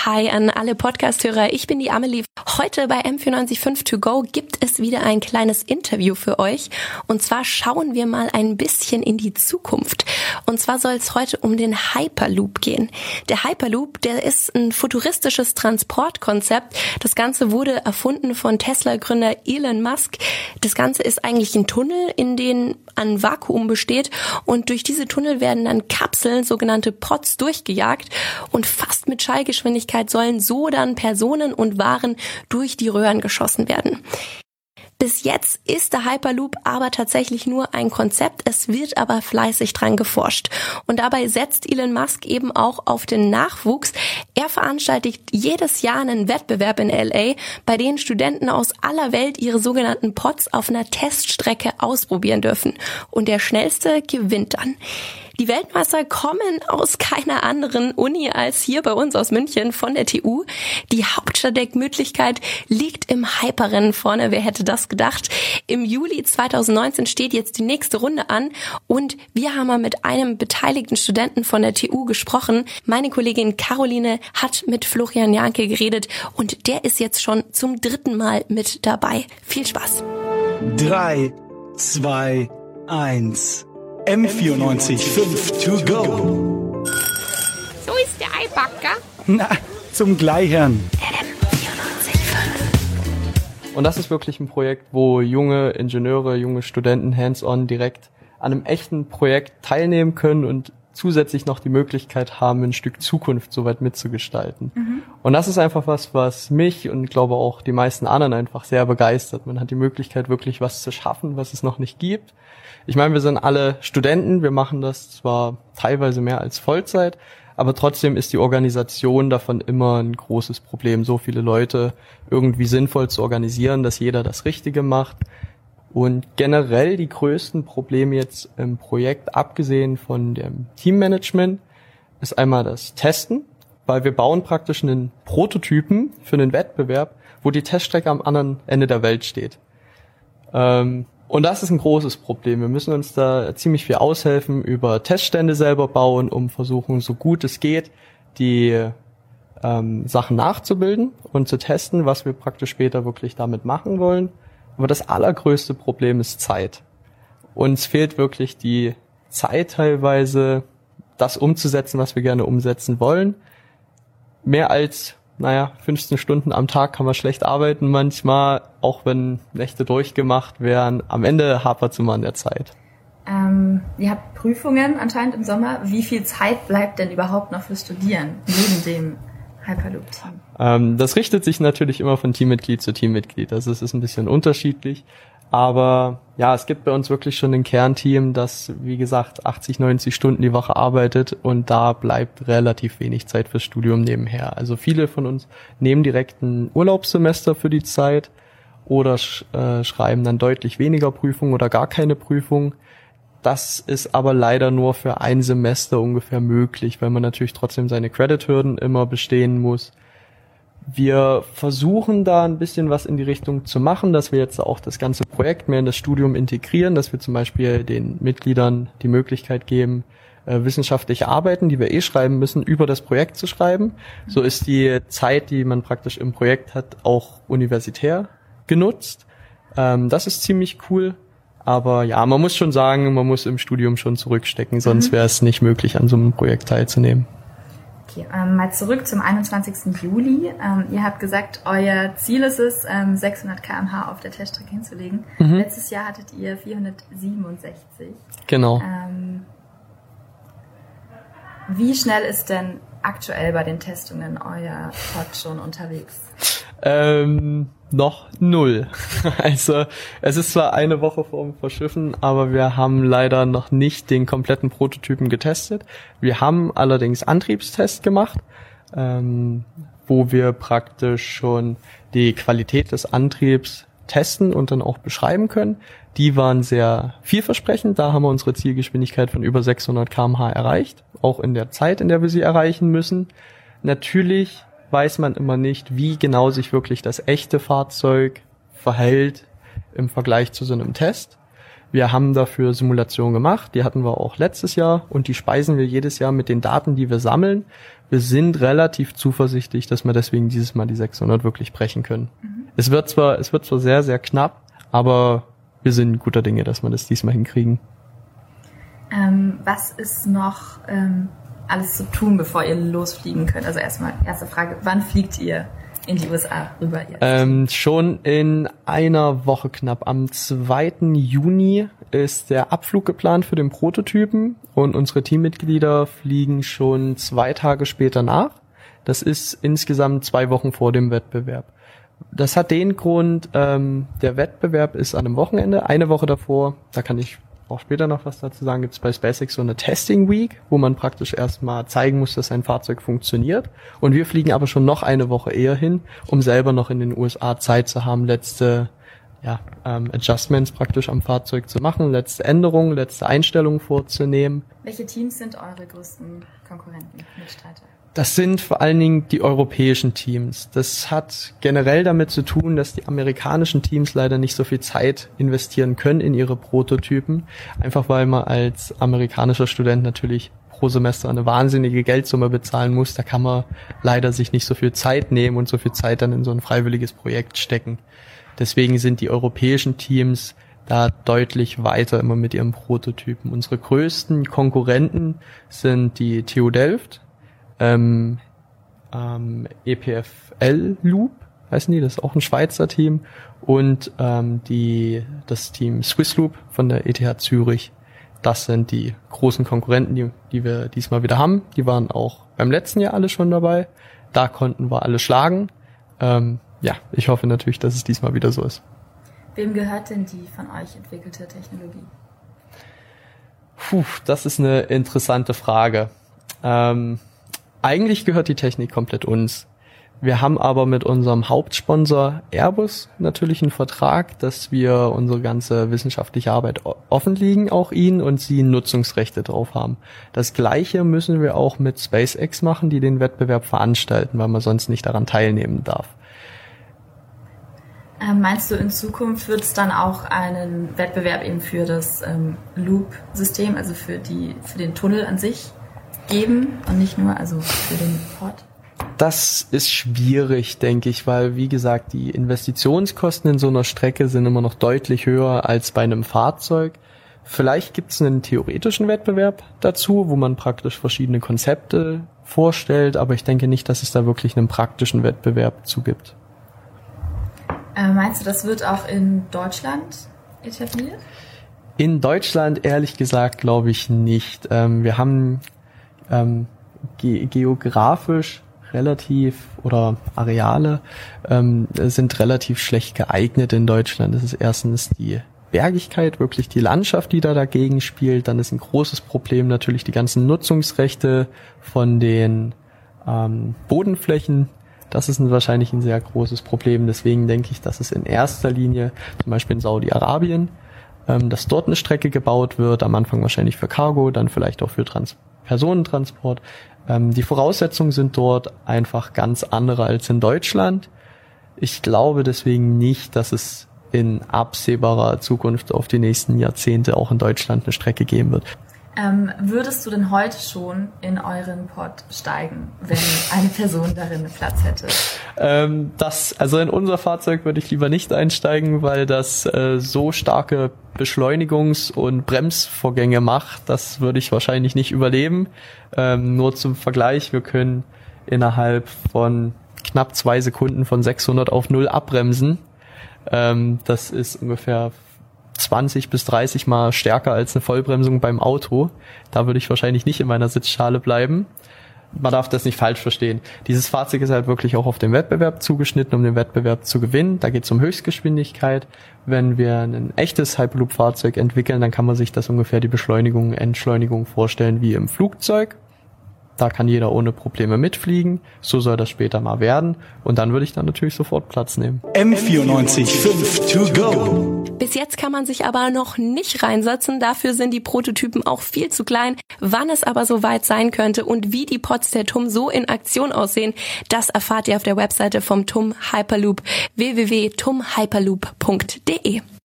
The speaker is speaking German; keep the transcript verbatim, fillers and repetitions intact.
Hi an alle Podcast-Hörer, ich bin die Amelie. Heute bei M vierundneunzig Komma fünf To Go gibt es wieder ein kleines Interview für euch. Und zwar schauen wir mal ein bisschen in die Zukunft. Und zwar soll es heute um den Hyperloop gehen. Der Hyperloop, der ist ein futuristisches Transportkonzept. Das Ganze wurde erfunden von Tesla-Gründer Elon Musk. Das Ganze ist eigentlich ein Tunnel, in dem ein Vakuum besteht. Und durch diese Tunnel werden dann Kapseln, sogenannte Pods, durchgejagt. Und fast mit Schallgeschwindigkeit sollen so dann Personen und Waren durch die Röhren geschossen werden. Bis jetzt ist der Hyperloop aber tatsächlich nur ein Konzept, es wird aber fleißig dran geforscht. Und dabei setzt Elon Musk eben auch auf den Nachwuchs. Er veranstaltet jedes Jahr einen Wettbewerb in L A, bei dem Studenten aus aller Welt ihre sogenannten Pods auf einer Teststrecke ausprobieren dürfen. Und der Schnellste gewinnt dann. Die Weltmeister kommen aus keiner anderen Uni als hier bei uns aus München von der T U. Die Hauptstadt der Gemütlichkeit liegt im Hyperrennen vorne. Wer hätte das gedacht? Im Juli zweitausendneunzehn steht jetzt die nächste Runde an und wir haben mal mit einem beteiligten Studenten von der T U gesprochen. Meine Kollegin Caroline hat mit Florian Janke geredet und der ist jetzt schon zum dritten Mal mit dabei. Viel Spaß. Drei, zwei, eins. M vierundneunzig Komma fünf To Go. So ist der Eibacker. Na, zum Gleichern. Und das ist wirklich ein Projekt, wo junge Ingenieure, junge Studenten hands-on direkt an einem echten Projekt teilnehmen können und zusätzlich noch die Möglichkeit haben, ein Stück Zukunft soweit mitzugestalten. Mhm. Und das ist einfach was, was mich und ich glaube auch die meisten anderen einfach sehr begeistert. Man hat die Möglichkeit, wirklich was zu schaffen, was es noch nicht gibt. Ich meine, wir sind alle Studenten, wir machen das zwar teilweise mehr als Vollzeit, aber trotzdem ist die Organisation davon immer ein großes Problem, so viele Leute irgendwie sinnvoll zu organisieren, dass jeder das Richtige macht. Und generell die größten Probleme jetzt im Projekt, abgesehen von dem Teammanagement, ist einmal das Testen, weil wir bauen praktisch einen Prototypen für einen Wettbewerb, wo die Teststrecke am anderen Ende der Welt steht. Ähm, Und das ist ein großes Problem. Wir müssen uns da ziemlich viel aushelfen, über Teststände selber bauen, um versuchen, so gut es geht, die ähm, Sachen nachzubilden und zu testen, was wir praktisch später wirklich damit machen wollen. Aber das allergrößte Problem ist Zeit. Uns fehlt wirklich die Zeit teilweise, das umzusetzen, was wir gerne umsetzen wollen. Mehr als Naja, fünfzehn Stunden am Tag kann man schlecht arbeiten manchmal, auch wenn Nächte durchgemacht werden. Am Ende hapert es immer an der Zeit. Ähm, ihr habt Prüfungen anscheinend im Sommer. Wie viel Zeit bleibt denn überhaupt noch fürs Studieren neben dem Hyperloop-Team? Ähm, das richtet sich natürlich immer von Teammitglied zu Teammitglied. Also es ist ein bisschen unterschiedlich. Aber ja, es gibt bei uns wirklich schon ein Kernteam, das, wie gesagt, achtzig, neunzig Stunden die Woche arbeitet und da bleibt relativ wenig Zeit fürs Studium nebenher. Also viele von uns nehmen direkt ein Urlaubssemester für die Zeit oder sch- äh, schreiben dann deutlich weniger Prüfungen oder gar keine Prüfung. Das ist aber leider nur für ein Semester ungefähr möglich, weil man natürlich trotzdem seine Credit-Hürden immer bestehen muss. Wir versuchen da ein bisschen was in die Richtung zu machen, dass wir jetzt auch das ganze Projekt mehr in das Studium integrieren, dass wir zum Beispiel den Mitgliedern die Möglichkeit geben, äh, wissenschaftliche Arbeiten, die wir eh schreiben müssen, über das Projekt zu schreiben. So ist die Zeit, die man praktisch im Projekt hat, auch universitär genutzt. Ähm, das ist ziemlich cool. Aber ja, man muss schon sagen, man muss im Studium schon zurückstecken, sonst wäre es nicht möglich, an so einem Projekt teilzunehmen. Okay, ähm, mal zurück zum einundzwanzigsten Juli. Ähm, ihr habt gesagt, euer Ziel ist es, ähm, sechshundert Kilometer pro Stunde auf der Teststrecke hinzulegen. Mhm. Letztes Jahr hattet ihr vierhundertsiebenundsechzig. Genau. Ähm, wie schnell ist denn aktuell bei den Testungen euer Pod schon unterwegs? Ähm, noch null. Also es ist zwar eine Woche vor dem Verschiffen, aber wir haben leider noch nicht den kompletten Prototypen getestet. Wir haben allerdings Antriebstest gemacht, ähm, wo wir praktisch schon die Qualität des Antriebs testen und dann auch beschreiben können. Die waren sehr vielversprechend. Da haben wir unsere Zielgeschwindigkeit von über sechshundert Kilometer pro Stunde erreicht, auch in der Zeit, in der wir sie erreichen müssen. Natürlich weiß man immer nicht, wie genau sich wirklich das echte Fahrzeug verhält im Vergleich zu so einem Test. Wir haben dafür Simulationen gemacht, die hatten wir auch letztes Jahr und die speisen wir jedes Jahr mit den Daten, die wir sammeln. Wir sind relativ zuversichtlich, dass wir deswegen dieses Mal die sechshundert wirklich brechen können. Mhm. Es wird zwar, es wird zwar sehr, sehr knapp, aber wir sind guter Dinge, dass wir das diesmal hinkriegen. Ähm, was ist noch ähm, alles zu tun, bevor ihr losfliegen könnt? Also erstmal, erste Frage, wann fliegt ihr in die U S A rüber jetzt? Ähm, schon in einer Woche knapp. Am zweiten Juni ist der Abflug geplant für den Prototypen und unsere Teammitglieder fliegen schon zwei Tage später nach. Das ist insgesamt zwei Wochen vor dem Wettbewerb. Das hat den Grund, ähm, der Wettbewerb ist an einem Wochenende. Eine Woche davor, da kann ich auch später noch was dazu sagen, gibt es bei SpaceX so eine Testing Week, wo man praktisch erstmal zeigen muss, dass ein Fahrzeug funktioniert. Und wir fliegen aber schon noch eine Woche eher hin, um selber noch in den U S A Zeit zu haben, letzte ja, ähm, Adjustments praktisch am Fahrzeug zu machen, letzte Änderungen, letzte Einstellungen vorzunehmen. Welche Teams sind eure größten Konkurrenten, Mitstreiter? Das sind vor allen Dingen die europäischen Teams. Das hat generell damit zu tun, dass die amerikanischen Teams leider nicht so viel Zeit investieren können in ihre Prototypen. Einfach weil man als amerikanischer Student natürlich pro Semester eine wahnsinnige Geldsumme bezahlen muss. Da kann man leider sich nicht so viel Zeit nehmen und so viel Zeit dann in so ein freiwilliges Projekt stecken. Deswegen sind die europäischen Teams da deutlich weiter immer mit ihren Prototypen. Unsere größten Konkurrenten sind die T U Delft, Ähm, ähm, E P F L Loop, heißen die, das ist auch ein Schweizer Team, und ähm, die das Team Swiss Loop von der E T H Zürich. Das sind die großen Konkurrenten, die, die wir diesmal wieder haben. Die waren auch beim letzten Jahr alle schon dabei. Da konnten wir alle schlagen. Ähm, ja, ich hoffe natürlich, dass es diesmal wieder so ist. Wem gehört denn die von euch entwickelte Technologie? Puh, das ist eine interessante Frage. Ähm, Eigentlich gehört die Technik komplett uns. Wir haben aber mit unserem Hauptsponsor Airbus natürlich einen Vertrag, dass wir unsere ganze wissenschaftliche Arbeit offenlegen, auch ihnen, und sie Nutzungsrechte drauf haben. Das Gleiche müssen wir auch mit SpaceX machen, die den Wettbewerb veranstalten, weil man sonst nicht daran teilnehmen darf. Ähm, meinst du, in Zukunft wird es dann auch einen Wettbewerb eben für das ähm, Loop-System, also für die für den Tunnel an sich geben und nicht nur also für den Port? Das ist schwierig, denke ich, weil, wie gesagt, die Investitionskosten in so einer Strecke sind immer noch deutlich höher als bei einem Fahrzeug. Vielleicht gibt es einen theoretischen Wettbewerb dazu, wo man praktisch verschiedene Konzepte vorstellt, aber ich denke nicht, dass es da wirklich einen praktischen Wettbewerb zu gibt. Äh, meinst du, das wird auch in Deutschland etabliert? In Deutschland, ehrlich gesagt, glaube ich nicht. Ähm, wir haben ähm, ge- geografisch relativ, oder Areale ähm, sind relativ schlecht geeignet in Deutschland. Das ist erstens die Bergigkeit, wirklich die Landschaft, die da dagegen spielt. Dann ist ein großes Problem natürlich die ganzen Nutzungsrechte von den ähm, Bodenflächen. Das ist ein, wahrscheinlich ein sehr großes Problem. Deswegen denke ich, dass es in erster Linie zum Beispiel in Saudi-Arabien, ähm, dass dort eine Strecke gebaut wird, am Anfang wahrscheinlich für Cargo, dann vielleicht auch für Trans- Personentransport. Ähm, die Voraussetzungen sind dort einfach ganz andere als in Deutschland. Ich glaube deswegen nicht, dass es in absehbarer Zukunft auf die nächsten Jahrzehnte auch in Deutschland eine Strecke geben wird. Ähm, würdest du denn heute schon in euren Pod steigen, wenn eine Person darin einen Platz hätte? Ähm, das, also in unser Fahrzeug würde ich lieber nicht einsteigen, weil das äh, so starke Beschleunigungs- und Bremsvorgänge macht. Das würde ich wahrscheinlich nicht überleben. Ähm, nur zum Vergleich, wir können innerhalb von knapp zwei Sekunden von sechshundert auf null abbremsen. Ähm, das ist ungefähr zwanzig bis dreißig Mal stärker als eine Vollbremsung beim Auto. Da würde ich wahrscheinlich nicht in meiner Sitzschale bleiben. Man darf das nicht falsch verstehen. Dieses Fahrzeug ist halt wirklich auch auf den Wettbewerb zugeschnitten, um den Wettbewerb zu gewinnen. Da geht es um Höchstgeschwindigkeit. Wenn wir ein echtes Hyperloop-Fahrzeug entwickeln, dann kann man sich das ungefähr die Beschleunigung, Entschleunigung vorstellen wie im Flugzeug. Da kann jeder ohne Probleme mitfliegen. So soll das später mal werden. Und dann würde ich dann natürlich sofort Platz nehmen. M vierundneunzig fünf to go. Bis jetzt kann man sich aber noch nicht reinsetzen. Dafür sind die Prototypen auch viel zu klein. Wann es aber soweit sein könnte und wie die Pods der T U M so in Aktion aussehen, das erfahrt ihr auf der Webseite vom T U M Hyperloop w w w punkt t u m hyperloop punkt d e.